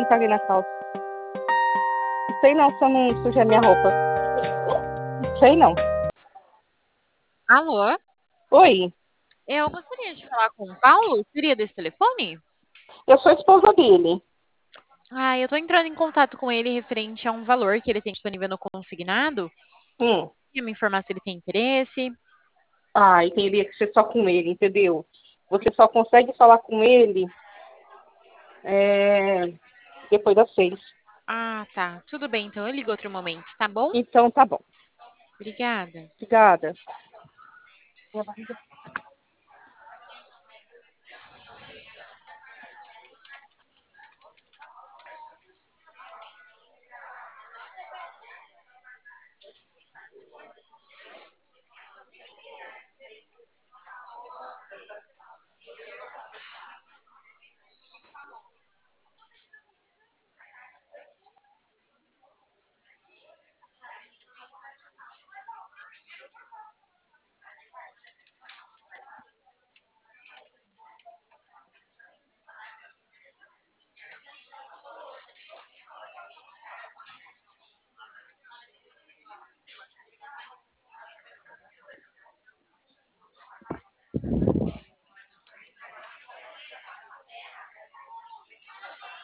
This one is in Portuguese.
não caguei na calça. Sei não se eu não sujei a minha roupa. Sei não. Alô? Oi, Eu gostaria de falar com o Paulo. Seria desse telefone? eu sou a esposa dele. Ah, eu tô entrando em contato com ele referente a um valor que ele tem disponível no consignado. Hum. Queria me informar se ele tem interesse. Ah, e teria que ser só com ele, entendeu? Você só consegue falar com ele depois das 6. Ah, tá. Tudo bem, então eu ligo outro momento, tá bom? Então, tá bom. Obrigada. Obrigada. Minha barriga